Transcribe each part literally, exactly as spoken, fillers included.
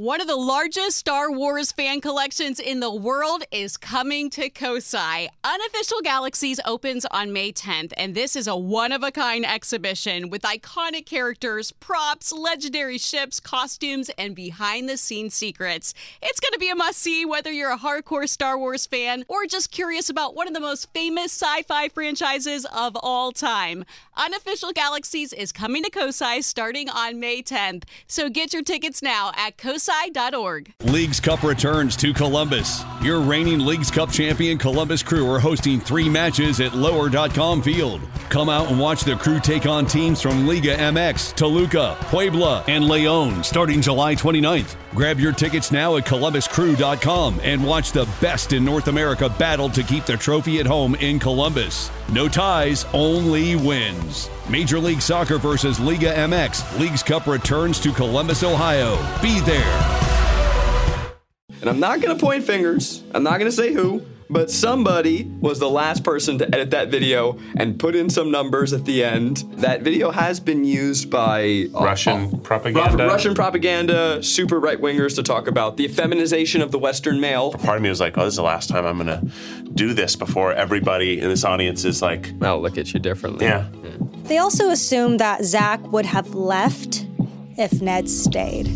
One of the largest Star Wars fan collections in the world is coming to Kosai. Unofficial Galaxies opens on May tenth, and this is a one-of-a-kind exhibition with iconic characters, props, legendary ships, costumes, and behind-the-scenes secrets. It's going to be a must-see whether you're a hardcore Star Wars fan or just curious about one of the most famous sci-fi franchises of all time. Unofficial Galaxies is coming to Kosai starting on May tenth, so get your tickets now at kosai dot org. Leagues Cup returns to Columbus. Your reigning Leagues Cup champion Columbus Crew are hosting three matches at lower dot com Field. Come out and watch the Crew take on teams from Liga M X, Toluca, Puebla, and Leon starting July twenty-ninth. Grab your tickets now at columbus crew dot com and watch the best in North America battle to keep the trophy at home in Columbus. No ties, only wins. Major League Soccer versus Liga M X. Leagues Cup returns to Columbus, Ohio. Be there. And I'm not going to point fingers. I'm not going to say who. But somebody was the last person to edit that video and put in some numbers at the end. That video has been used by uh, Russian uh, propaganda. Russian propaganda, super right-wingers to talk about the feminization of the Western male. Part of me was like, oh, this is the last time I'm going to do this before everybody in this audience is like... I'll look at you differently. Yeah. yeah. They also assumed that Zach would have left if Ned stayed.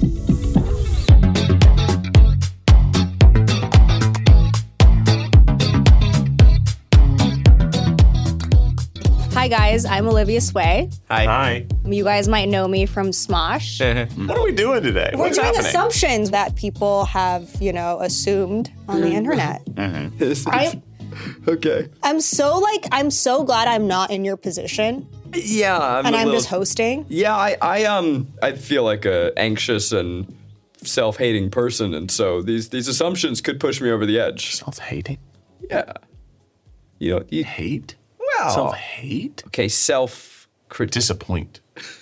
Hi guys, I'm Olivia Sway. Hi. Hi. You guys might know me from Smosh. What are we doing today? We're What's doing happening? assumptions that people have, you know, assumed on the internet. Mm-hmm. I, okay. I'm so like, I'm so glad I'm not in your position. Yeah. I'm and a I'm little, just hosting. Yeah, I, I um I feel like a anxious and self-hating person, and so these these assumptions could push me over the edge. Self-hating? Yeah. You know, you Hate? Wow. Self-hate? Okay, self Disappoint.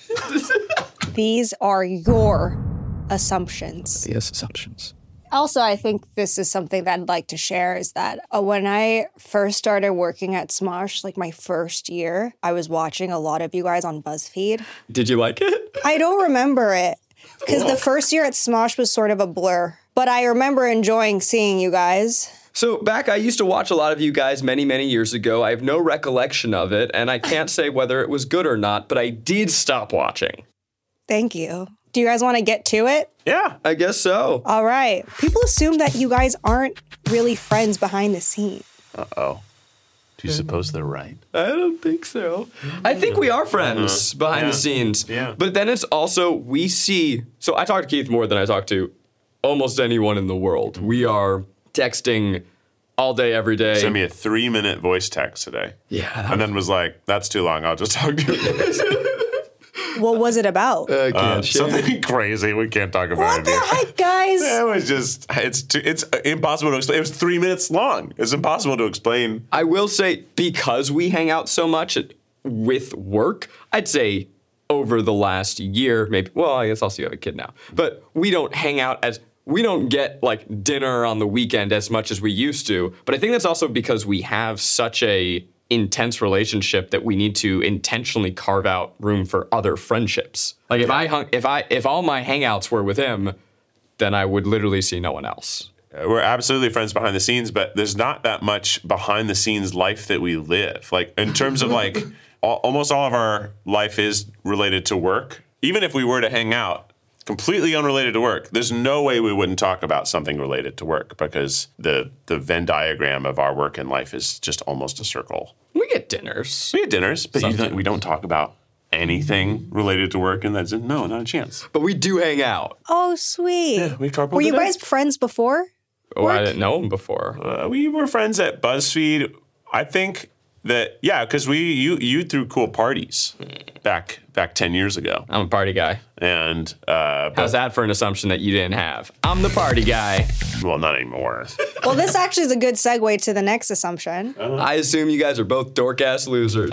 These are your assumptions. Yes, assumptions. Also, I think this is something that I'd like to share is that uh, when I first started working at Smosh, like my first year, I was watching a lot of you guys on BuzzFeed. Did you like it? I don't remember it because the first year at Smosh was sort of a blur, but I remember enjoying seeing you guys. So back, I used to watch a lot of you guys many, many years ago. I have no recollection of it, and I can't say whether it was good or not, but I did stop watching. Thank you. Do you guys want to get to it? Yeah. I guess so. All right. People assume that you guys aren't really friends behind the scenes. Uh-oh. Do you suppose they're right? I don't think so. I think we are friends Uh-huh. behind Yeah. the scenes. Yeah. But then it's also, we see, so I talk to Keith more than I talk to almost anyone in the world. We are texting all day, every day. Sent me a three-minute voice text today. Yeah. And then was like, that's too long. I'll just talk to you. What was it about? I can't Uh, share. something crazy. We can't talk about What it the here. heck, guys? It was just, it's too, it's impossible to explain. It was three minutes long. It's impossible to explain. I will say, because we hang out so much at, with work, I'd say over the last year, maybe, well, I guess also you have a kid now, but we don't hang out as, we don't get like dinner on the weekend as much as we used to. But I think that's also because we have such a intense relationship that we need to intentionally carve out room for other friendships. Like if I hung, if I, if all my hangouts were with him, then I would literally see no one else. We're absolutely friends behind the scenes, but there's not that much behind the scenes life that we live. Like in terms of like, all, almost all of our life is related to work. Even if we were to hang out, completely unrelated to work, there's no way we wouldn't talk about something related to work because the the Venn diagram of our work and life is just almost a circle. We get dinners. We get dinners, but you Sometimes. don't, we don't talk about anything related to work, and that's no, not a chance. But we do hang out. Oh, sweet. Yeah, we carpool Were you today. guys friends before? Oh, I Work? didn't know him before. Uh, we were friends at BuzzFeed. I think that yeah, because we you you threw cool parties back back ten years ago, I'm a party guy. and uh, but, How's that for an assumption that you didn't have? I'm the party guy. well, not anymore. Well, this actually is a good segue to the next assumption. I assume you guys are both dork-ass losers.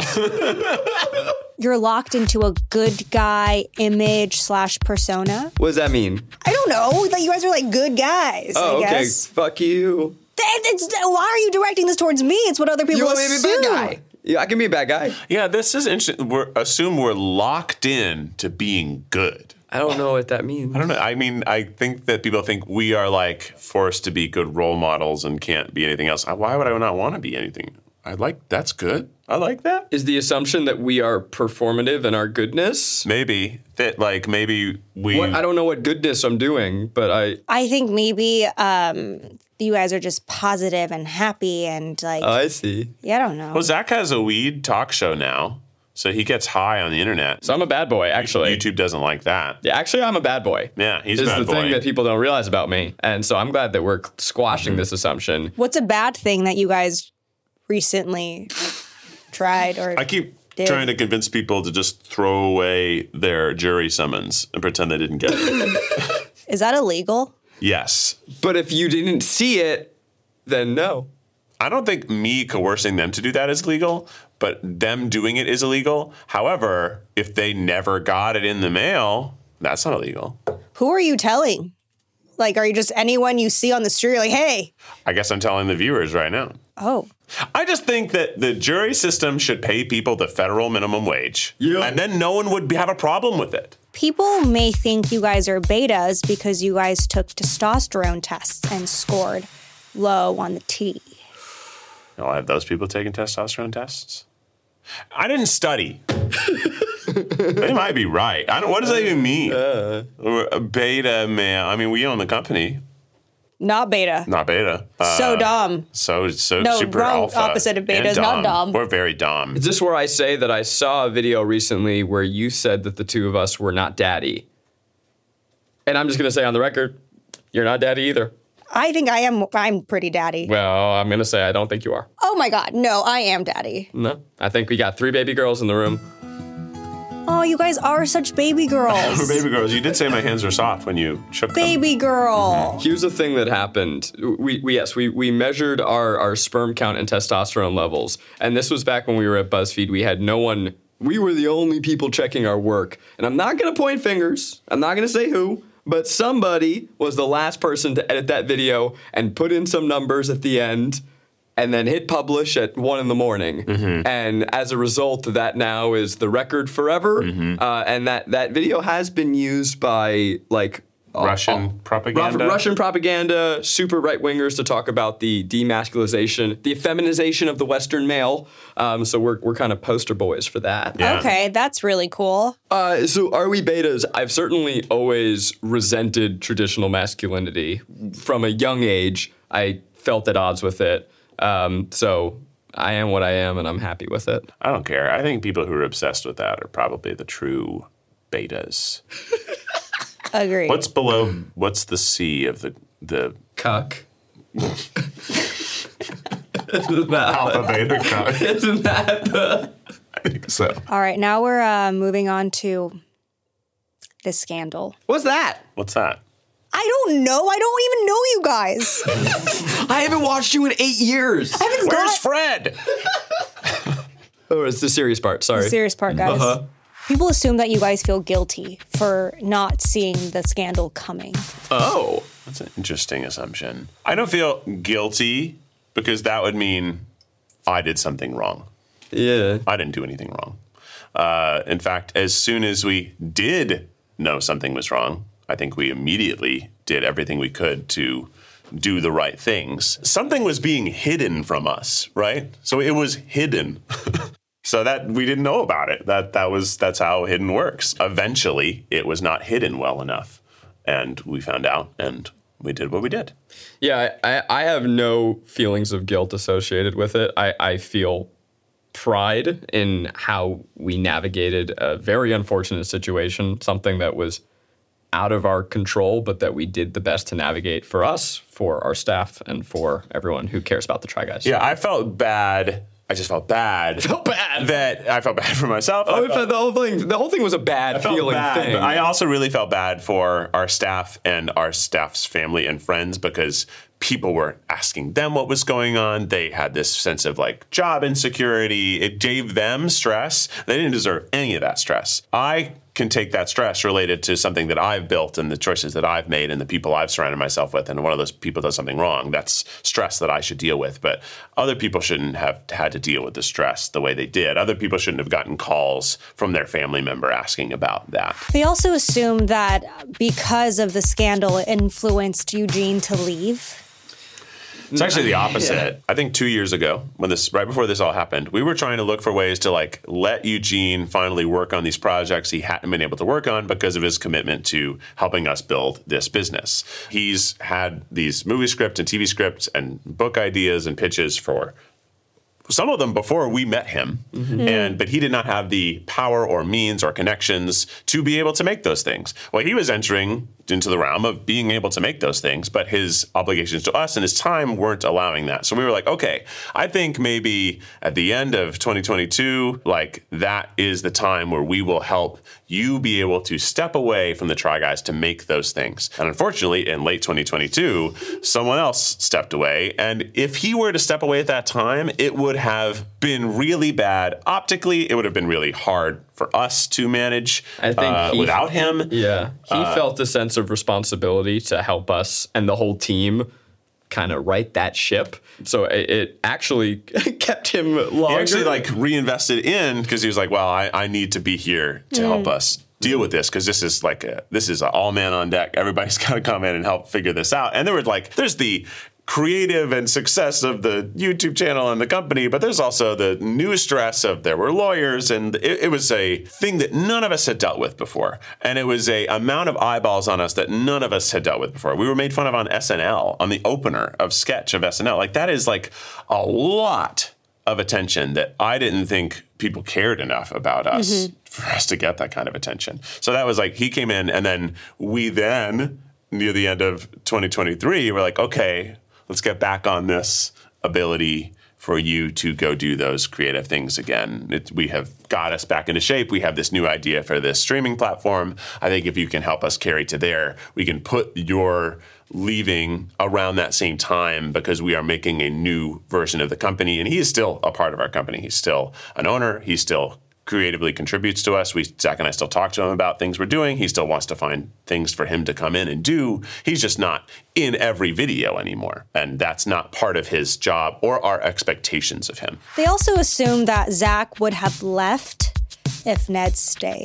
You're locked into a good guy image slash persona. What does that mean? I don't know. That you guys are like good guys, Oh, I okay. guess. Fuck you. That- it's- why are you directing this towards me? It's what other people You want me to be a assume. bad guy? Yeah, I can be a bad guy. Yeah, this is interesting. We're assume we're locked in to being good. I don't know what that means. I don't know. I mean, I think that people think we are like forced to be good role models and can't be anything else. Why would I not want to be anything? I like, that's good. I like that. Is the assumption that we are performative in our goodness? Maybe that, like, maybe we. What, I don't know what goodness I'm doing, but I. I think maybe um, you guys are just positive and happy and like. Oh, I see. Yeah, I don't know. Well, Zach has a weed talk show now, so he gets high on the internet. So I'm a bad boy, actually. YouTube doesn't like that. Yeah, actually, I'm a bad boy. Yeah, he's this a bad is the boy. thing that people don't realize about me, and so I'm glad that we're squashing this assumption. What's a bad thing that you guys recently tried or I keep did? trying to convince people to just throw away their jury summons and pretend they didn't get it. Is that illegal? Yes. But if you didn't see it, then no. I don't think me coercing them to do that is legal, but them doing it is illegal. However, if they never got it in the mail, that's not illegal. Who are you telling? Like, are you just anyone you see on the street? Like, hey. I guess I'm telling the viewers right now. Oh. I just think that the jury system should pay people the federal minimum wage. Yeah. And then no one would be, have a problem with it. People may think you guys are betas because you guys took testosterone tests and scored low on the T. I'll have those people taking testosterone tests. I didn't study. They might be right. I don't. What does that even mean? Uh, a beta male. I mean, we own the company. Not beta. Not beta. So Uh, dumb. So so No, super wrong alpha. opposite of beta and is not dumb. We're very dumb. Is this where I say that I saw a video recently where you said that the two of us were not daddy? And I'm just going to say on the record, you're not daddy either. I think I am. I'm pretty daddy. Well, I'm going to say I don't think you are. Oh my God. No, I am daddy. No. I think we got three baby girls in the room. Oh, you guys are such baby girls. For baby girls, you did say my hands are soft when you shook them. Baby girl. Here's the thing that happened. We, we yes, we, we measured our, our sperm count and testosterone levels. And this was back when we were at BuzzFeed. We had no one, we were the only people checking our work. And I'm not going to point fingers. I'm not going to say who. But somebody was the last person to edit that video and put in some numbers at the end and then hit publish at one in the morning. Mm-hmm. And as a result, that now is the record forever. Mm-hmm. Uh, and that, that video has been used by like Russian uh, propaganda. Russian propaganda, super right-wingers to talk about the demasculization, the effeminization of the Western male. Um, so we're we're kind of poster boys for that. Yeah. Okay, that's really cool. Uh, so are we betas? I've certainly always resented traditional masculinity. From a young age, I felt at odds with it. Um, so I am what I am, and I'm happy with it. I don't care. I think people who are obsessed with that are probably the true betas. Agree. What's below? What's the C of the the Cuck. Isn't that alpha beta cuck? Isn't that the... I think so. All right, now we're uh, moving on to the scandal. What's that? What's that? I don't know. I don't even know you guys. I haven't watched you in eight years. I haven't Where's got Fred? Oh, it's the serious part. Sorry. the serious part, guys. Uh-huh. People assume that you guys feel guilty for not seeing the scandal coming. Oh. That's an interesting assumption. I don't feel guilty because that would mean I did something wrong. Yeah. I didn't do anything wrong. Uh, in fact, as soon as we did know something was wrong, I think we immediately did everything we could to do the right things. Something was being hidden from us, right? So it was hidden. So that we didn't know about it. That that was that's how hidden works. Eventually, it was not hidden well enough, and we found out, and we did what we did. Yeah, I, I have no feelings of guilt associated with it. I, I feel pride in how we navigated a very unfortunate situation, something that was out of our control, but that we did the best to navigate for us, for our staff, and for everyone who cares about the Try Guys. Yeah, I felt bad. I just felt bad. Felt bad. That I felt bad for myself. Oh, I felt, the whole thing. The whole thing was a bad I felt feeling bad, thing. but I also really felt bad for our staff and our staff's family and friends because people were asking them what was going on. They had this sense of like job insecurity. It gave them stress. They didn't deserve any of that stress. I can take that stress related to something that I've built and the choices that I've made and the people I've surrounded myself with, and one of those people does something wrong, that's stress that I should deal with. But other people shouldn't have had to deal with the stress the way they did. Other people shouldn't have gotten calls from their family member asking about that. They also assume that because of the scandal, it influenced Eugene to leave. It's actually the opposite. Yeah. I think two years ago, when this right before this all happened, we were trying to look for ways to like let Eugene finally work on these projects he hadn't been able to work on because of his commitment to helping us build this business. He's had these movie scripts and T V scripts and book ideas and pitches for some of them before we met him, mm-hmm. and but he did not have the power or means or connections to be able to make those things. Well, he was entering into the realm of being able to make those things, but his obligations to us and his time weren't allowing that. So we were like, okay, I think maybe at the end of twenty twenty-two, like that is the time where we will help you be able to step away from the Try Guys to make those things. And unfortunately, in late twenty twenty-two, someone else stepped away. And if he were to step away at that time, it would have been really bad. Optically, it would have been really hard for us to manage I think uh, he, without him. Yeah, he uh, felt a sense of responsibility to help us and the whole team kind of right that ship. So it, it actually kept him longer. He actually like reinvested in because he was like, well, I, I need to be here to mm. help us deal with this because this is like a, this is an all man on deck. Everybody's got to come in and help figure this out. And there were like, there's the creative and success of the YouTube channel and the company, but there's also the new stress of there were lawyers, and it, it was a thing that none of us had dealt with before. And it was a amount of eyeballs on us that none of us had dealt with before. We were made fun of on S N L, on the opener of sketch of S N L. Like that is like a lot of attention that I didn't think people cared enough about us mm-hmm. for us to get that kind of attention. So that was like, he came in, and then we then, near the end of twenty twenty-three, we're like, okay, let's get back on this ability for you to go do those creative things again. It, we have got us back into shape. We have this new idea for this streaming platform. I think if you can help us carry to there, we can put your leaving around that same time because we are making a new version of the company. And he is still a part of our company. He's still an owner. He's still creatively contributes to us. We, Zach and I still talk to him about things we're doing. He still wants to find things for him to come in and do. He's just not in every video anymore. And that's not part of his job or our expectations of him. They also assume that Zach would have left if Ned stayed.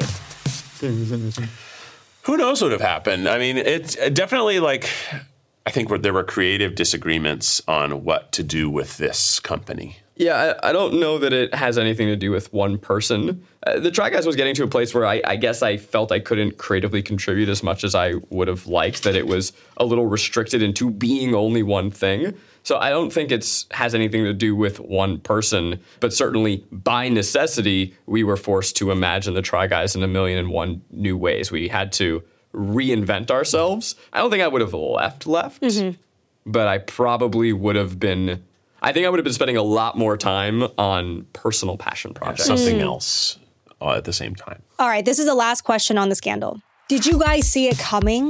Who knows what would have happened? I mean, it's definitely like, I think there were creative disagreements on what to do with this company. Yeah, I, I don't know that it has anything to do with one person. Uh, the Try Guys was getting to a place where I, I guess I felt I couldn't creatively contribute as much as I would have liked, that it was a little restricted into being only one thing. So I don't think it has anything to do with one person, but certainly by necessity, we were forced to imagine the Try Guys in a million and one new ways. We had to reinvent ourselves. I don't think I would have left left, mm-hmm. but I probably would have been... I think I would have been spending a lot more time on personal passion projects. Yeah, something mm. else uh, at the same time. All right, this is the last question on the scandal. Did you guys see it coming?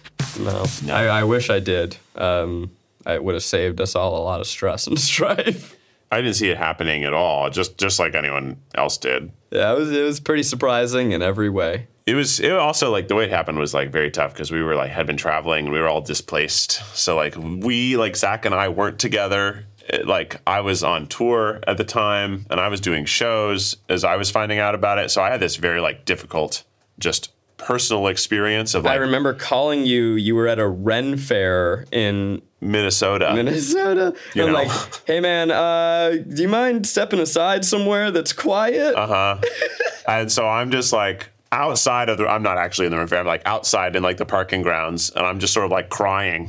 No. no. I, I wish I did. Um, it would have saved us all a lot of stress and strife. I didn't see it happening at all, just just like anyone else did. Yeah, it was, it was pretty surprising in every way. It was it also like the way it happened was like very tough because we were like had been traveling and we were all displaced. So like we like Zach and I weren't together. It, like I was on tour at the time and I was doing shows as I was finding out about it. So I had this very like difficult, just personal experience of like. I remember calling you. You were at a Ren fair in Minnesota. Minnesota. You and know. Like, hey man, uh, do you mind stepping aside somewhere that's quiet? Uh huh. And so I'm just like. Outside of the, I'm not actually in the room fair. I'm like outside in like the parking grounds, and I'm just sort of like crying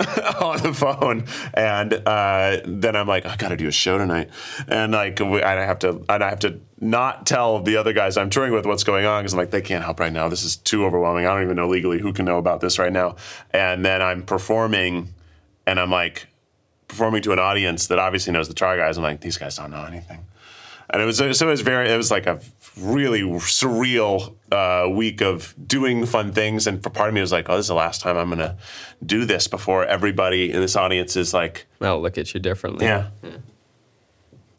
on the phone. And uh, then I'm like, I got to do a show tonight, and like I have to, and I have to not tell the other guys I'm touring with what's going on because I'm like, they can't help right now. This is too overwhelming. I don't even know legally who can know about this right now. And then I'm performing, and I'm like performing to an audience that obviously knows the Try Guys. I'm like, these guys don't know anything. And it was so it was very it was like a really surreal uh, week of doing fun things, and for part of me it was like, oh, this is the last time I'm gonna do this before everybody in this audience is like, I'll look at you differently. Yeah. yeah.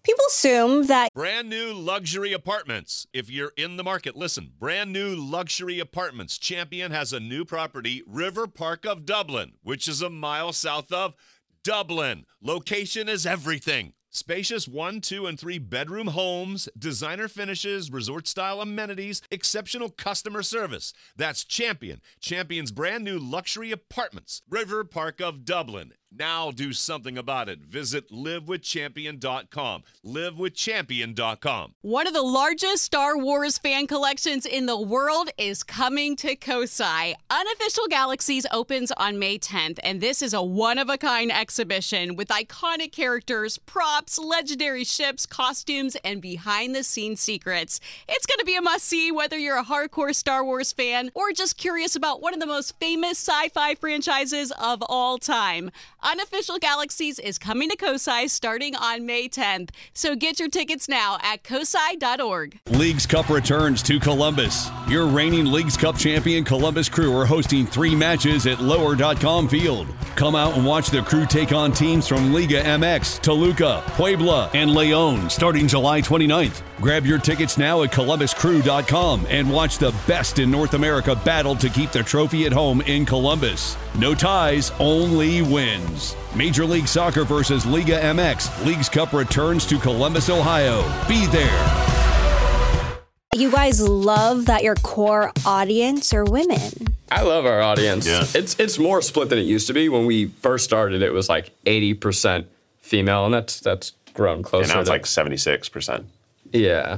People assume that Brand new luxury apartments. If you're in the market, listen. Brand new luxury apartments. Champion has a new property, River Park of Dublin, which is a mile south of Dublin. Location is everything. Spacious one, two, and three bedroom homes, designer finishes, resort-style amenities, exceptional customer service. That's Champion. Champion's brand new luxury apartments, River Park of Dublin. Now do something about it. Visit live with champion dot com. live with champion dot com. One of the largest Star Wars fan collections in the world is coming to Kosai. Unofficial Galaxies opens on May tenth, and this is a one-of-a-kind exhibition with iconic characters, props, legendary ships, costumes, and behind-the-scenes secrets. It's going to be a must-see whether you're a hardcore Star Wars fan or just curious about one of the most famous sci-fi franchises of all time. Unofficial Galaxies is coming to Kosai starting on May tenth, so get your tickets now at kosai dot org. Leagues Cup returns to Columbus. Your reigning Leagues Cup champion Columbus Crew are hosting three matches at lower dot com Field. Come out and watch the Crew take on teams from Liga M X, Toluca, Puebla, and Leon starting July twenty-ninth. Grab your tickets now at columbus crew dot com and watch the best in North America battle to keep the trophy at home in Columbus. No ties, only wins. Major League Soccer versus Liga M X. Leagues Cup returns to Columbus, Ohio. Be there. you guys love that your core audience are women. I love our audience. Yeah. It's it's more split than it used to be. When we first started, it was like eighty percent female, and that's that's grown closer. And now it's to, like seventy-six percent. Yeah.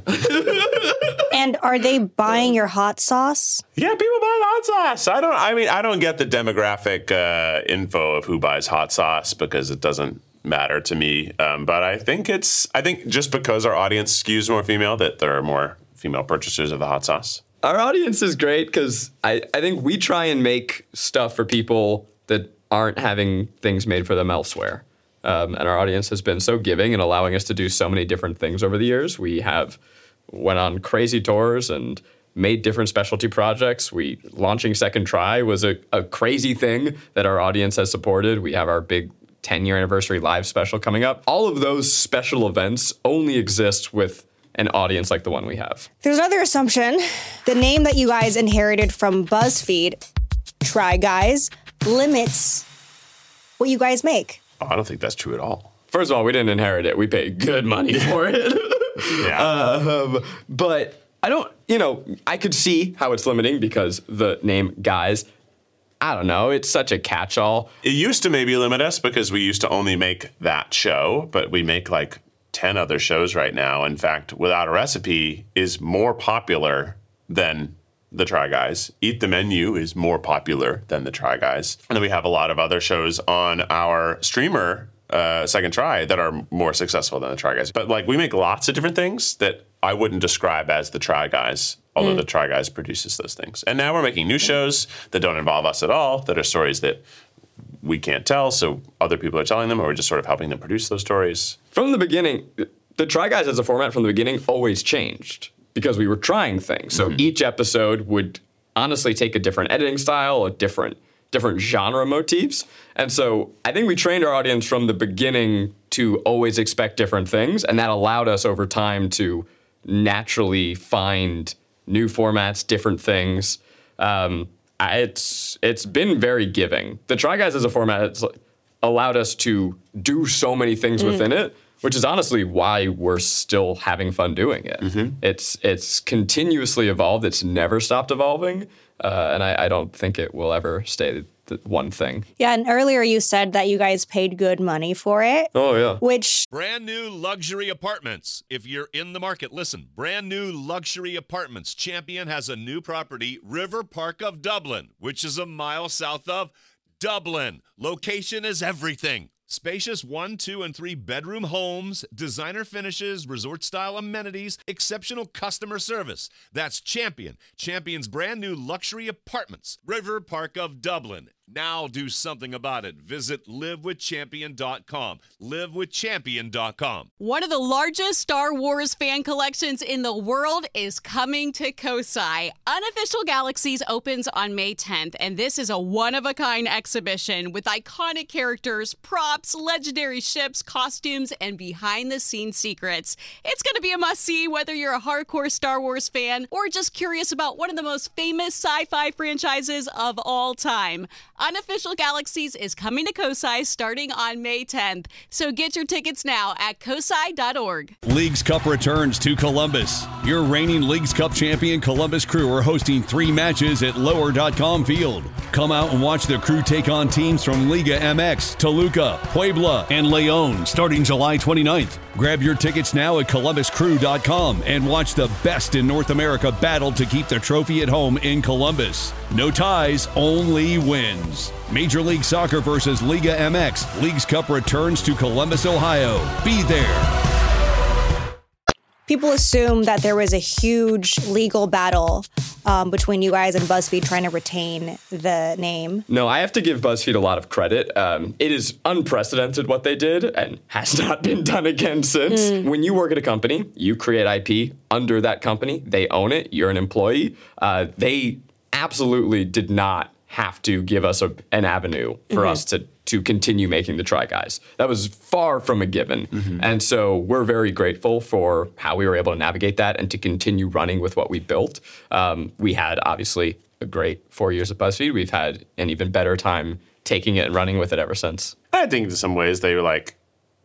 And are they buying your hot sauce? Yeah, people buy hot sauce. I don't. I mean, I don't get the demographic uh, info of who buys hot sauce because it doesn't matter to me. Um, but I think it's. I think just because our audience skews more female, that there are more female purchasers of the hot sauce. Our audience is great because I, I think we try and make stuff for people that aren't having things made for them elsewhere. Um, and our audience has been so giving and allowing us to do so many different things over the years. We have went on crazy tours and made different specialty projects. We launching Second Try was a, a crazy thing that our audience has supported. We have our big ten-year anniversary live special coming up. All of those special events only exist with an audience like the one we have. There's another assumption. The name that you guys inherited from BuzzFeed, Try Guys, limits what you guys make. Oh, I don't think that's true at all. First of all, we didn't inherit it. We paid good money for it. Yeah. Um, but I don't, you know, I could see how it's limiting because the name Guys, I don't know, it's such a catch-all. It used to maybe limit us because we used to only make that show, but we make like ten other shows right now. In fact, Without a Recipe is more popular than the Try Guys. Eat the Menu is more popular than the Try Guys. And then we have a lot of other shows on our streamer, uh, Second Try, that are more successful than the Try Guys. But like we make lots of different things that I wouldn't describe as the Try Guys, although mm. the Try Guys produces those things. And now we're making new shows that don't involve us at all, that are stories that we can't tell, so other people are telling them, or we're just sort of helping them produce those stories. From the beginning, the Try Guys as a format from the beginning always changed because we were trying things. So mm-hmm. each episode would honestly take a different editing style, a different different genre motifs. And so I think we trained our audience from the beginning to always expect different things, and that allowed us over time to naturally find new formats, different things. Um, It's it's been very giving. The Try Guys as a format has allowed us to do so many things mm. within it, which is honestly why we're still having fun doing it. Mm-hmm. It's it's continuously evolved. It's never stopped evolving, uh, and I, I don't think it will ever stay the one thing. Yeah, and earlier you said that you guys paid good money for it. Oh, yeah. Which... Brand new luxury apartments. If you're in the market, listen. Brand new luxury apartments. Champion has a new property, River Park of Dublin, which is a mile south of Dublin. Location is everything. Spacious one, two, and three bedroom homes, designer finishes, resort-style amenities, exceptional customer service. That's Champion. Champion's brand new luxury apartments, River Park of Dublin. Now do something about it. Visit live with champion dot com. live with champion dot com. One of the largest Star Wars fan collections in the world is coming to Kosai. Unofficial Galaxies opens on May tenth, and this is a one-of-a-kind exhibition with iconic characters, props, legendary ships, costumes, and behind-the-scenes secrets. It's going to be a must-see whether you're a hardcore Star Wars fan or just curious about one of the most famous sci-fi franchises of all time. Unofficial Galaxies is coming to Kosai starting on May tenth, so get your tickets now at kosai dot org. Leagues Cup returns to Columbus. Your reigning Leagues Cup champion Columbus Crew are hosting three matches at lower dot com field. Come out and watch the Crew take on teams from Liga M X, Toluca, Puebla, and Leon starting July twenty-ninth. Grab your tickets now at columbus crew dot com and watch the best in North America battle to keep the trophy at home in Columbus. No ties, only wins. Major League Soccer versus Liga M X. Leagues Cup returns to Columbus, Ohio. Be there. People assume that there was a huge legal battle um, between you guys and BuzzFeed trying to retain the name. No, I have to give BuzzFeed a lot of credit. Um, it is unprecedented what they did and has not been done again since. Mm. When you work at a company, you create I P under that company. They own it. You're an employee. Uh, they absolutely did not have to give us a, an avenue for mm-hmm. us to to continue making the Try Guys. That was far from a given. Mm-hmm. And so we're very grateful for how we were able to navigate that and to continue running with what we built. Um, we had, obviously, a great four years at BuzzFeed. We've had an even better time taking it and running with it ever since. I think in some ways they were like,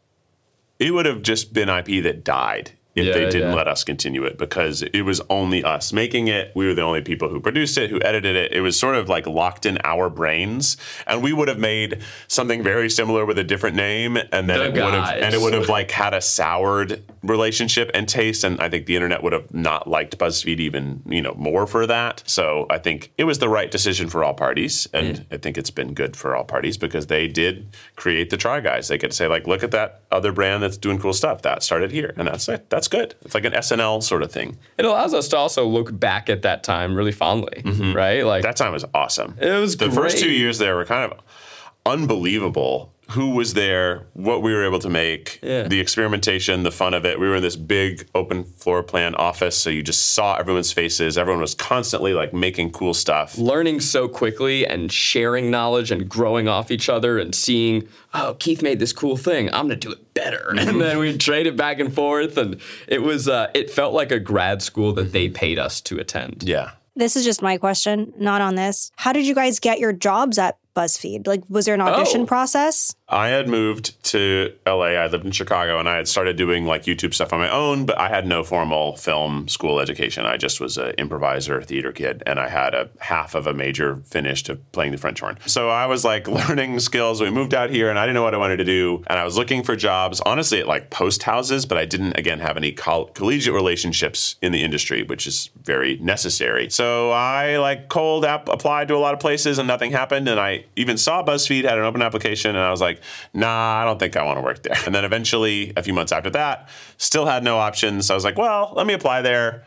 it would have just been I P that died if yeah, they didn't yeah. let us continue it, because it was only us making it. We were the only people who produced it, who edited it. It was sort of like locked in our brains, and we would have made something very similar with a different name, and then the it would have and it would have like had a soured relationship and taste, and I think the internet would have not liked BuzzFeed even, you know, more for that. So I think it was the right decision for all parties, and yeah. I think it's been good for all parties because they did create the Try Guys. They get to say, like, look at that other brand that's doing cool stuff. That started here, and that's it. That's good. It's like an S N L sort of thing. It allows us to also look back at that time really fondly, mm-hmm. right? Like that time was awesome. It was the great. First two years there were kind of unbelievable. Who was there, what we were able to make, yeah. the experimentation, the fun of it. We were in this big open floor plan office, so you just saw everyone's faces. Everyone was constantly like making cool stuff. Learning so quickly and sharing knowledge and growing off each other and seeing, oh, Keith made this cool thing. I'm going to do it better. And then we traded back and forth, and it was uh, it felt like a grad school that they paid us to attend. Yeah. This is just my question, not on this. How did you guys get your jobs at BuzzFeed? Like, was there an audition oh. process? I had moved to L A. I lived in Chicago, and I had started doing like YouTube stuff on my own, but I had no formal film school education. I just was an improviser, theater kid, and I had a half of a major finished of playing the French horn. So I was like learning skills. We moved out here, and I didn't know what I wanted to do, and I was looking for jobs, honestly, at like post houses, but I didn't, again, have any coll- collegiate relationships in the industry, which is very necessary. So I like cold app applied to a lot of places, and nothing happened, and I even saw BuzzFeed had an open application, and I was like, nah, I don't think I want to work there. And then eventually, a few months after that, still had no options. So I was like, well, let me apply there,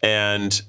and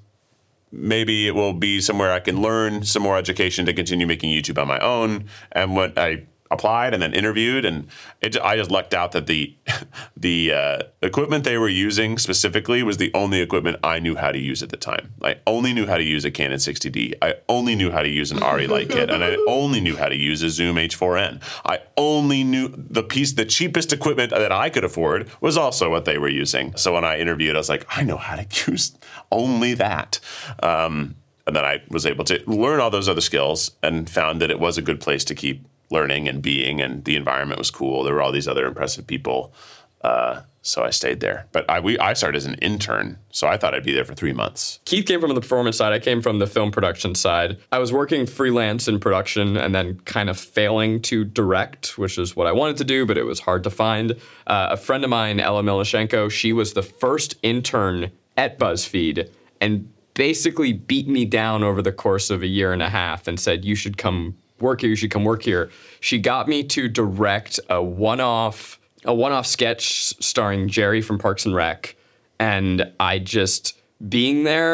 maybe it will be somewhere I can learn some more education to continue making YouTube on my own. And when I applied and then interviewed, and it, I just lucked out that the the uh, equipment they were using specifically was the only equipment I knew how to use at the time. I only knew how to use a Canon sixty D. I only knew how to use an Arri Light Kit, and I only knew how to use a Zoom H four n. I only knew the piece, the cheapest equipment that I could afford was also what they were using. So when I interviewed, I was like, I know how to use only that. Um, and then I was able to learn all those other skills and found that it was a good place to keep learning and being, and the environment was cool. There were all these other impressive people. Uh, so I stayed there. But I we I started as an intern, so I thought I'd be there for three months. Keith came from the performance side. I came from the film production side. I was working freelance in production and then kind of failing to direct, which is what I wanted to do, but it was hard to find. Uh, a friend of mine, Ella Milashenko, she was the first intern at BuzzFeed and basically beat me down over the course of a year and a half and said, you should come work here, you should come work here. She got me to direct a one-off a one-off sketch starring Jerry from Parks and Rec, and I just, being there,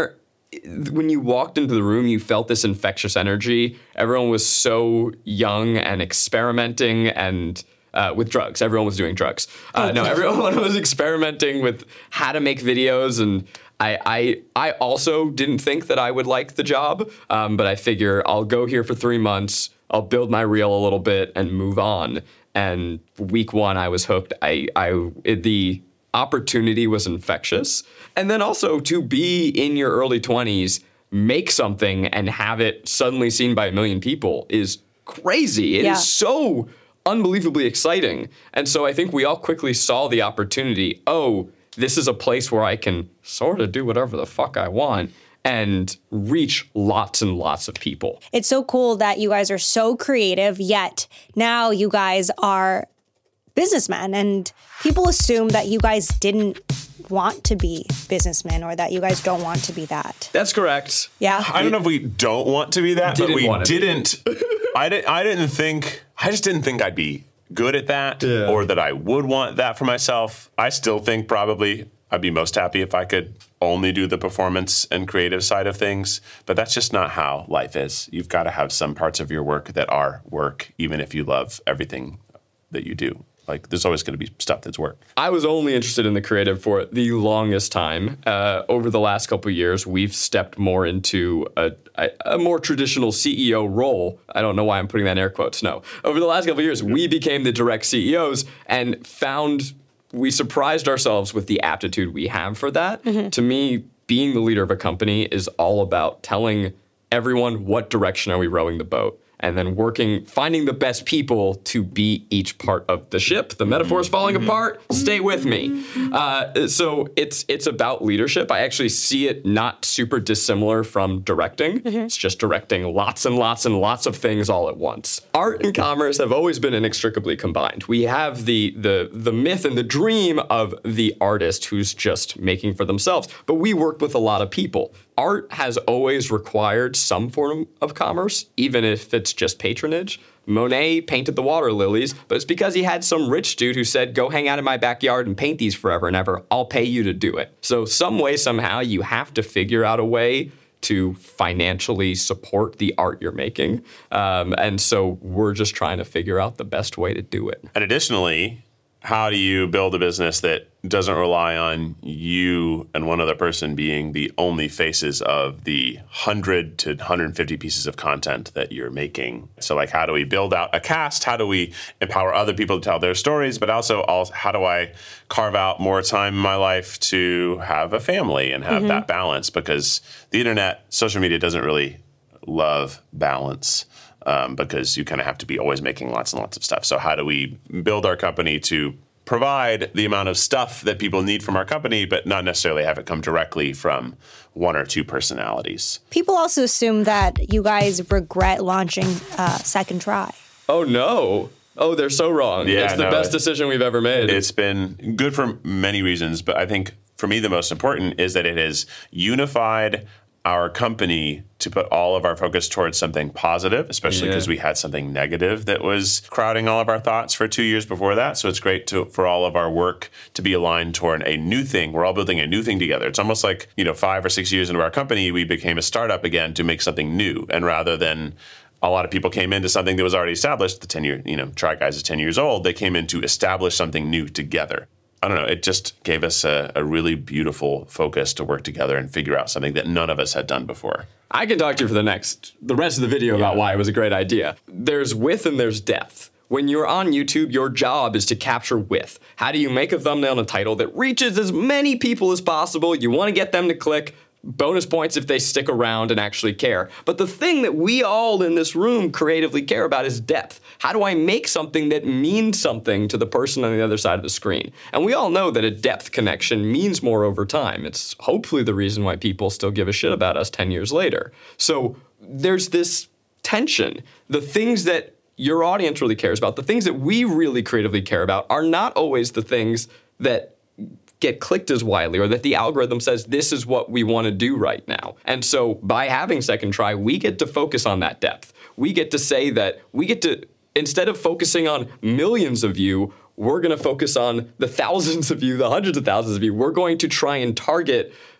when you walked into the room, you felt this infectious energy. Everyone was so young and experimenting and uh, with drugs. Everyone was doing drugs. Uh, no, everyone was experimenting with how to make videos. And I, I, I also didn't think that I would like the job, um, but I figure I'll go here for three months. I'll build my reel a little bit and move on. And week one, I was hooked. I, I, it, the opportunity was infectious. And then also to be in your early twenties, make something and have it suddenly seen by a million people is crazy. It yeah. is so unbelievably exciting. And so I think we all quickly saw the opportunity. Oh, this is a place where I can sort of do whatever the fuck I want and reach lots and lots of people. It's so cool that you guys are so creative, yet now you guys are businessmen, and people assume that you guys didn't want to be businessmen or that you guys don't want to be that. That's correct. Yeah. I don't know if we don't want to be that, Didn't but we want to be. didn't. I didn't. I didn't think. I just didn't think I'd be good at that, Yeah. or that I would want that for myself. I still think probably I'd be most happy if I could only do the performance and creative side of things, but that's just not how life is. You've got to have some parts of your work that are work, even if you love everything that you do. Like, there's always going to be stuff that's work. I was only interested in the creative for the longest time. Uh, over the last couple of years, we've stepped more into a, a, a more traditional C E O role. I don't know why I'm putting that in air quotes. No. Over the last couple of years, we became the direct C E Os and found we surprised ourselves with the aptitude we have for that. Mm-hmm. To me, being the leader of a company is all about telling everyone what direction are we rowing the boat, and then working, finding the best people to be each part of the ship. The metaphor is falling apart. Stay with me. Uh, so it's it's about leadership. I actually see it not super dissimilar from directing. Mm-hmm. It's just directing lots and lots and lots of things all at once. Art and commerce have always been inextricably combined. We have the the the myth and the dream of the artist who's just making for themselves, but we work with a lot of people. Art has always required some form of commerce, even if it's just patronage. Monet painted the water lilies, but it's because he had some rich dude who said, go hang out in my backyard and paint these forever and ever. I'll pay you to do it. So some way, somehow, you have to figure out a way to financially support the art you're making. Um, and so we're just trying to figure out the best way to do it. And additionally, how do you build a business that doesn't rely on you and one other person being the only faces of the one hundred to one hundred fifty pieces of content that you're making? So, like, how do we build out a cast? How do we empower other people to tell their stories? But also, also how do I carve out more time in my life to have a family and have mm-hmm. that balance? Because the internet, social media doesn't really love balance. Um, because you kind of have to be always making lots and lots of stuff. So how do we build our company to provide the amount of stuff that people need from our company, but not necessarily have it come directly from one or two personalities? People also assume that you guys regret launching uh, Second Try. Oh, no. Oh, they're so wrong. Yeah, it's the no, best it, decision we've ever made. It's been good for many reasons, but I think for me the most important is that it has unified our company to put all of our focus towards something positive, especially because yeah. we had something negative that was crowding all of our thoughts for two years before that. So it's great to, for all of our work to be aligned toward a new thing. We're all building a new thing together. It's almost like, you know, five or six years into our company, we became a startup again to make something new. And rather than a lot of people came into something that was already established, the ten year, you know, Try Guys is ten years old, they came in to establish something new together. I don't know, it just gave us a, a really beautiful focus to work together and figure out something that none of us had done before. I can talk to you for the next, the rest of the video about yeah. why it was a great idea. There's width and there's depth. When you're on YouTube, your job is to capture width. How do you make a thumbnail and a title that reaches as many people as possible? You want to get them to click. Bonus points if they stick around and actually care. But the thing that we all in this room creatively care about is depth. How do I make something that means something to the person on the other side of the screen? And we all know that a depth connection means more over time. It's hopefully the reason why people still give a shit about us ten years later. So there's this tension. The things that your audience really cares about, the things that we really creatively care about, are not always the things that get clicked as widely, or that the algorithm says this is what we want to do right now. And so by having Second Try, we get to focus on that depth. We get to say that we get to, instead of focusing on millions of you, we're going to focus on the thousands of you, the hundreds of thousands of you. We're going to try and target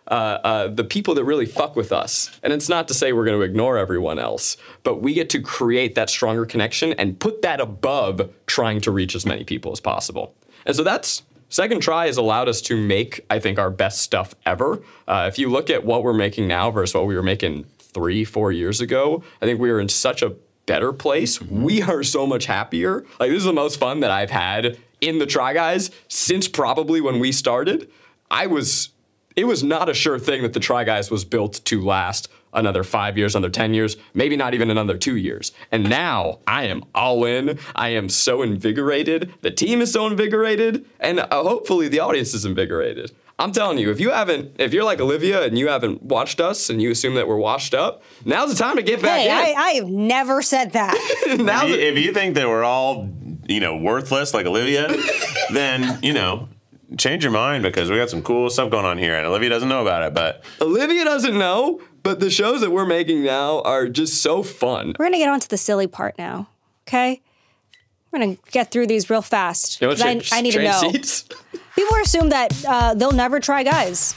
uh, uh, the people that really fuck with us. And it's not to say we're going to ignore everyone else, but we get to create that stronger connection and put that above trying to reach as many people as possible. And so that's Second Try has allowed us to make, I think, our best stuff ever. Uh, if you look at what we're making now versus what we were making three, four years ago, I think we are in such a better place. We are so much happier. Like, this is the most fun that I've had in the Try Guys since probably when we started. I was, it was not a sure thing that the Try Guys was built to last another five years, another ten years, maybe not even another two years. And now I am all in. I am so invigorated. The team is so invigorated. And uh, hopefully the audience is invigorated. I'm telling you, if you haven't, if you're like Olivia and you haven't watched us and you assume that we're washed up, now's the time to get back hey, in. I, I have never said that. Now's If you, the- if you think that we're all, you know, worthless like Olivia, then, you know, change your mind because we got some cool stuff going on here and Olivia doesn't know about it, but Olivia doesn't know, but the shows that we're making now are just so fun. We're going to get on to the silly part now, okay? We're going to get through these real fast. You know, 'cause I, change- I need to change know. seats? People assume that uh, they'll never try guys.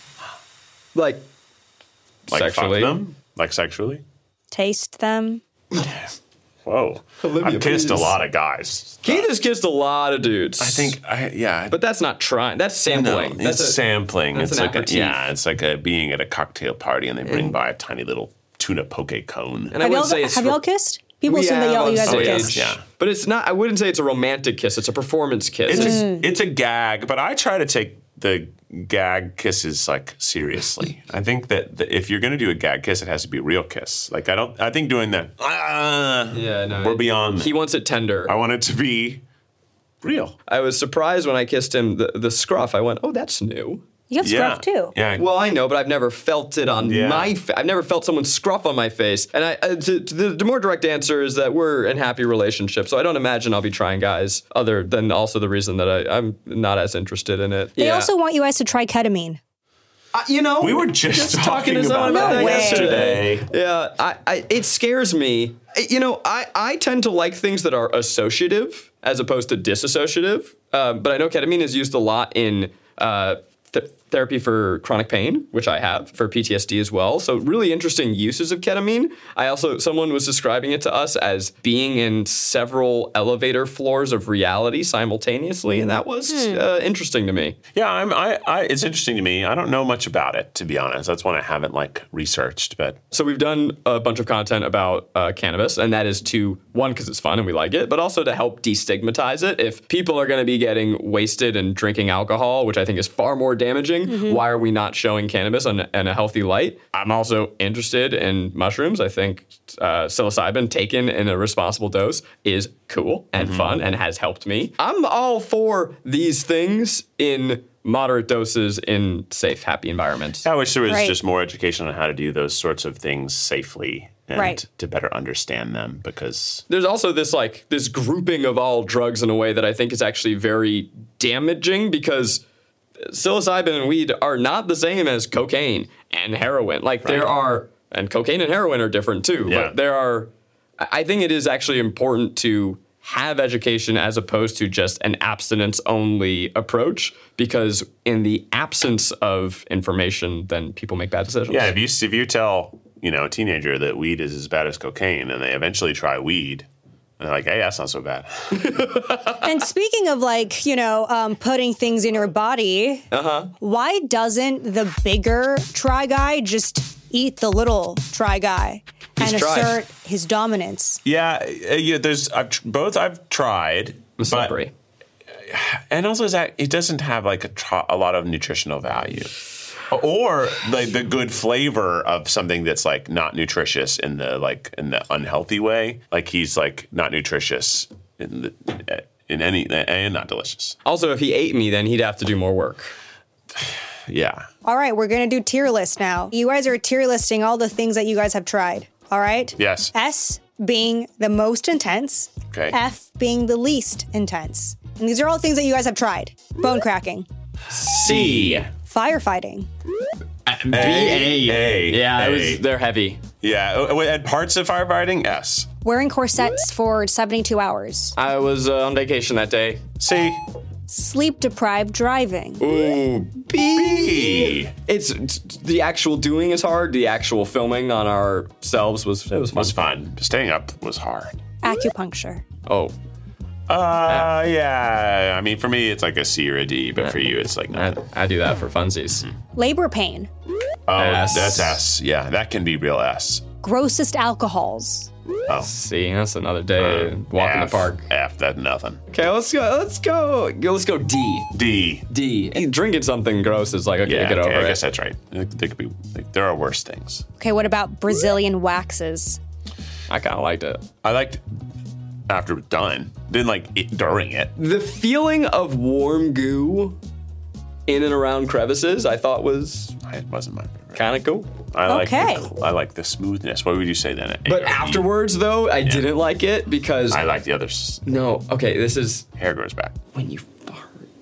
Like, like sexually. fuck them, like sexually. Taste them. Whoa, Olivia, I've kissed please. a lot of guys. Keith has kissed a lot of dudes. I think, I yeah, But that's not trying. That's no, sampling. that's it's a- sampling. that's It's an like a, aperitif. yeah, it's like a being at a cocktail party and they bring by a tiny little tuna poke cone. And I Have wouldn't y'all, say it's have ro- y'all kissed? People We assume that have y'all, on you guys have stage. kissed. Yeah. But it's not. I wouldn't say it's a romantic kiss. It's a performance kiss. It's a, it's a gag, but I try to take the gag kisses like seriously. I think that the, if you're going to do a gag kiss, it has to be a real kiss. Like I don't. I think doing that. Uh, Yeah, no, we're it- beyond. He wants it tender. I want it to be real. I was surprised when I kissed him. The, the scruff. I went, oh, that's new. You have Yeah. scruff too. Yeah. Well, I know, but I've never felt it on Yeah. my face. I've never felt someone's scruff on my face. And I, uh, to, to the, the more direct answer is that we're in happy relationships. So I don't imagine I'll be trying guys other than also the reason that I, I'm not as interested in it. They yeah. also want you guys to try ketamine. Uh, you know, we were just, talking, to about someone about that No way. yesterday. Yeah, I, I, it scares me. You know, I, I tend to like things that are associative as opposed to disassociative. Uh, but I know ketamine is used a lot in uh, th- therapy for chronic pain, which I have, for P T S D as well. So really interesting uses of ketamine. I also, someone was describing it to us as being in several elevator floors of reality simultaneously, and that was uh, interesting to me. Yeah, I'm, I, I, it's interesting to me. I don't know much about it, to be honest. That's one I haven't like researched, but So we've done a bunch of content about uh, cannabis, and that is to, one, because it's fun and we like it, but also to help destigmatize it. If people are going to be getting wasted and drinking alcohol, which I think is far more damaging, why are we not showing cannabis in, in a healthy light? I'm also interested in mushrooms. I think uh, psilocybin taken in a responsible dose is cool and fun and has helped me. I'm all for these things in moderate doses in safe, happy environments. I wish there was Right. just more education on how to do those sorts of things safely and Right. to better understand them because There's also this like this grouping of all drugs in a way that I think is actually very damaging because psilocybin and weed are not the same as cocaine and heroin. Like there are, and cocaine and heroin are different too. Yeah. But there are, I I think it is actually important to have education as opposed to just an abstinence only approach because in the absence of information, then people make bad decisions. yeah, if you if you tell you know a teenager that weed is as bad as cocaine and they eventually try weed, and they're like, hey, that's not so bad. And speaking of like, you know, um, putting things in your body, uh-huh. Why doesn't the bigger try guy just eat the little try guy He's and tried. assert his dominance? yeah, uh, yeah. There's I've tr- both I've tried, It's but slippery. and also is that it doesn't have like a, tr- a lot of nutritional value. Or like the good flavor of something that's like not nutritious in the like in the unhealthy way. Like he's like not nutritious in the in any and not delicious. Also, if he ate me, then he'd have to do more work. Yeah. All right, we're going to do tier list now. You guys are tier listing all the things that you guys have tried. All right? Yes. S being the most intense. Okay. F being the least intense. And these are all things that you guys have tried. Bone cracking. C. Firefighting. B A. A. Yeah, it A. was, they're heavy. Yeah. Oh, and parts of firefighting, S. Wearing corsets for seventy-two hours. I was uh, on vacation that day. C. sleep-deprived driving. Ooh, B. B. It's, it's the actual doing is hard. The actual filming on ourselves was it was fun. Was fun. Staying up was hard. Acupuncture. Oh, Uh, yeah. I mean, for me, it's like a C or a D, but for you, it's like I, nothing. I do that for funsies. Labor pain. Oh, S. that's S. Yeah, that can be real S. Grossest alcohols. Oh, See, that's another day Uh, walking F, the park. F. That's nothing. Okay, let's go. Let's go. go let's go D. D. D. Hey, drinking something gross is like okay, Yeah, get okay, over I it. guess that's right. There there could be. Like, there are worse things. Okay, what about Brazilian waxes? I kind of liked it. I liked after it was done. Didn't like it during it. The feeling of warm goo in and around crevices, I thought was It wasn't my favorite. kind of cool. I like. Okay. The, I like the smoothness. What would you say then? But A or E? afterwards, though, I didn't like it because I like the others. no. Okay, this is Hair grows back. When you fart,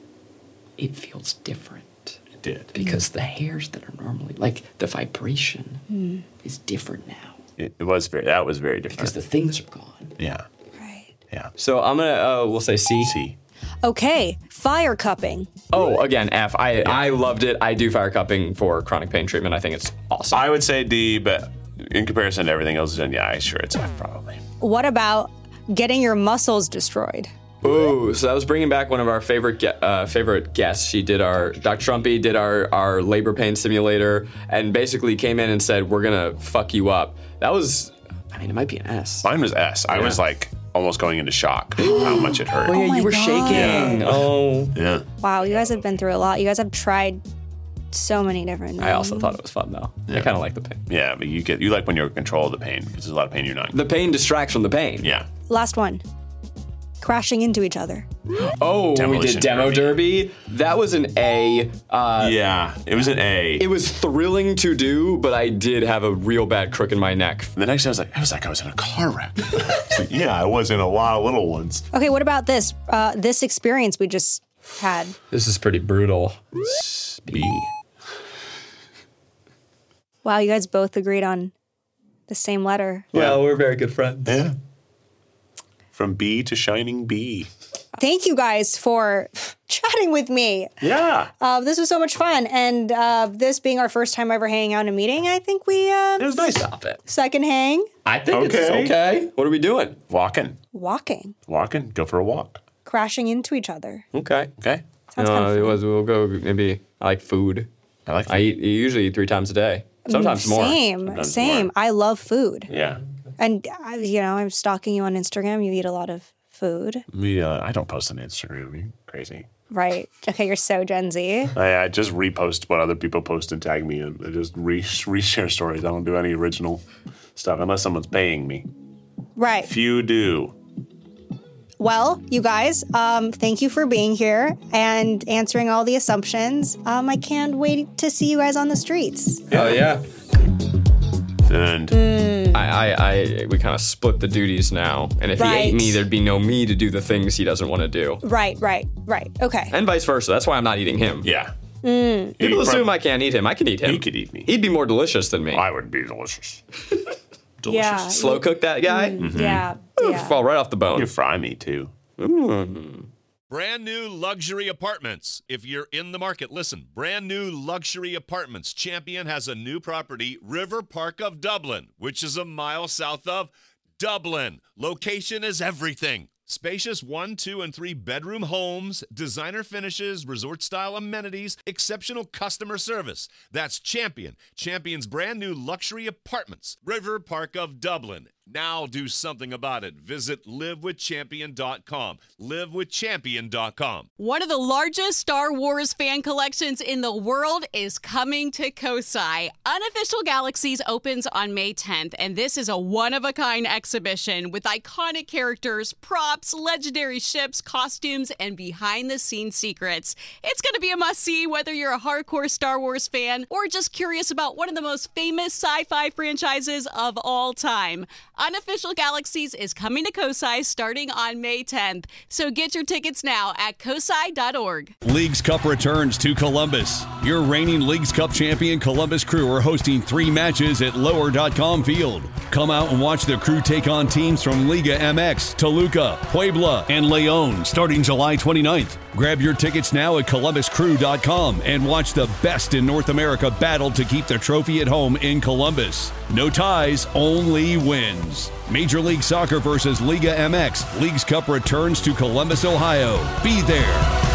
it feels different It did. because the hairs that are normally like the vibration is different now It, it was very. That was very different. because the things are gone. yeah. Right. Yeah. so. I'm gonna uh, we'll say C. C. Okay, fire cupping. Oh, again F. I I loved it. I do fire cupping for chronic pain treatment. I think it's awesome. I would say D, but in comparison to everything else, then yeah, sure, it's F probably. What about getting your muscles destroyed? Ooh, so that was bringing back one of our favorite ge- uh, favorite guests. She did our Doctor Trumpy did our our labor pain simulator and basically came in and said we're gonna fuck you up. That was, I mean, it might be an S. Mine was S. I was like almost going into shock how much it hurt. Oh yeah, my you were God. shaking. Oh, Yeah. Wow, you guys have been through a lot. You guys have tried so many different things. I also thought it was fun though. I kind of like the pain. Yeah, but you get you like when you're in control of the pain because there's a lot of pain you're not. The pain distracts from the pain. Yeah. Last one. Crashing into each other. Oh, we Demolition did demo derby. derby. That was an A. Uh, Yeah. It was an A. It was thrilling to do, but I did have a real bad crook in my neck. the next day I was like, I was like I was in a car wreck. It's like, yeah, I was in a lot of little ones. Okay, what about this? Uh, this experience we just had. This is pretty brutal. B. Wow, you guys both agreed on the same letter. Well, we're very good friends. Yeah. From B to shining B. Thank you guys for chatting with me. Yeah. Uh, this was so much fun. And uh, this being our first time ever hanging out in a meeting, I think we, uh, It was nice. Stop it. second hang, I think it's Okay. okay. What are we doing? Walking. walking, Walking. Go for a walk. crashing into each other. Okay. Okay. Sounds kind No, of it fun. was. We'll go. Maybe I like food. I like that. I eat. I usually eat three times a day. Sometimes more. Same, Sometimes same. more. I love food. Yeah. And, uh, you know, I'm stalking you on Instagram. You eat a lot of food. We, uh, I don't post on Instagram. Are you crazy? Right. Okay, you're so Gen Z. I, I just repost what other people post and tag me and I just re- reshare stories. I don't do any original stuff unless someone's paying me. Right. Few do. Well, you guys, um, thank you for being here and answering all the assumptions. Um, I can't wait to see you guys on the streets. Oh yeah. And Mm. I, I, I we kind of split the duties now. And if he ate Right. me, there'd be no me to do the things he doesn't want to do. Right, right, right. Okay. And vice versa. That's why I'm not eating him. yeah. Mm. People He assume prob- I can't eat him. I can eat him. He could eat me. He'd be more delicious than me. I would be delicious. Yeah. Slow cook that guy. Yeah. Yeah. Fall right off the bone. You fry me too. Brand new luxury apartments. If you're in the market, listen. Brand new luxury apartments. Champion has a new property, River Park of Dublin, which is a mile south of Dublin. Location is everything. Spacious one, two, and three bedroom homes, designer finishes, resort style amenities, exceptional customer service. That's Champion. Champion's brand new luxury apartments, River Park of Dublin. Now do something about it. Visit live with champion dot com. live with champion dot com. One of the largest Star Wars fan collections in the world is coming to Kosai. Unofficial Galaxies opens on May tenth, and this is a one-of-a-kind exhibition with iconic characters, props, legendary ships, costumes, and behind-the-scenes secrets. It's going to be a must-see whether you're a hardcore Star Wars fan or just curious about one of the most famous sci-fi franchises of all time. Unofficial Galaxies is coming to COSI starting on May tenth. So get your tickets now at cosi dot org. Leagues Cup returns to Columbus. Your reigning Leagues Cup champion Columbus Crew are hosting three matches at lower dot com field. Come out and watch the Crew take on teams from Liga M X, Toluca, Puebla, and León starting July twenty-ninth. Grab your tickets now at columbus crew dot com and watch the best in North America battle to keep the trophy at home in Columbus. No ties, only wins. Major League Soccer versus Liga M X. Leagues Cup returns to Columbus, Ohio. Be there.